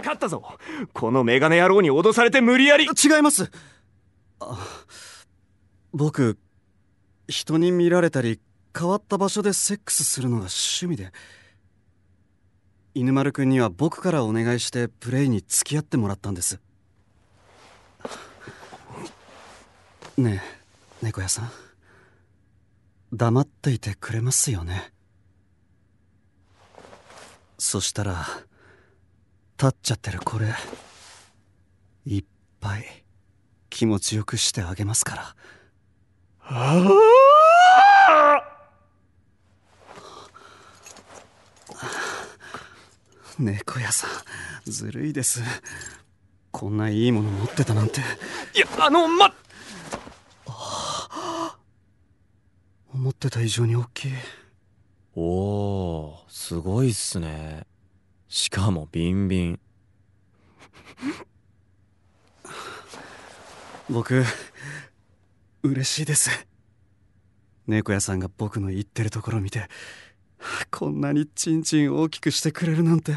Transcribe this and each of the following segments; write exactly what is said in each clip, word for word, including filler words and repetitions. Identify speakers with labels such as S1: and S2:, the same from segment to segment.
S1: 分かったぞ。このメガネ野郎に脅されて無理やり。
S2: 違います。あ、僕人に見られたり変わった場所でセックスするのが趣味で、犬丸くんには僕からお願いしてプレイに付き合ってもらったんです。ねえ猫屋さん、黙っていてくれますよね。そしたら立っちゃってるこれいっぱい気持ちよくしてあげますから。
S1: あ
S2: 猫屋さんずるいです。こんないいもの持ってたなんて。
S1: いや、あのま
S2: 思ってた以上に大きい。
S3: おー、すごいっすね。しかもビンビン。
S2: 僕嬉しいです。猫屋さんが僕の言ってるところを見てこんなにチンチン大きくしてくれるなんて。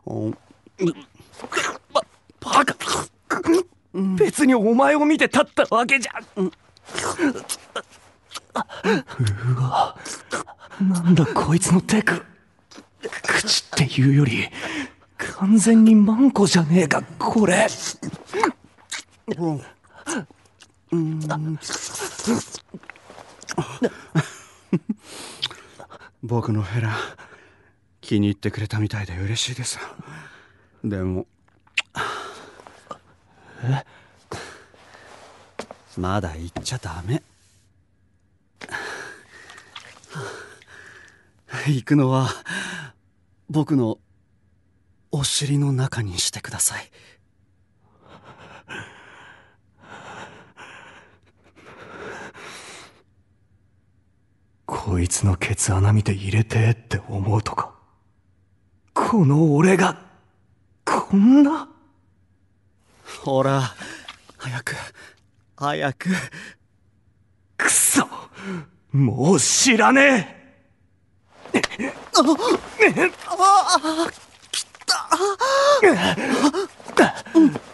S1: ババカ、別にお前を見て立ったわけじゃ。うわ、なんだこいつのテク。口っていうより完全にマンコじゃねえかこれ。
S2: うん、僕のヘラ気に入ってくれたみたいで嬉しいです。でも
S1: え
S2: まだ言っちゃダメ。行くのは僕のお尻の中にしてください。
S1: こいつのケツ穴見て入れてって思うとか、この俺がこんな。
S2: ほら早く早く。
S1: くそ、もう知らねえ。
S2: ああ、来た。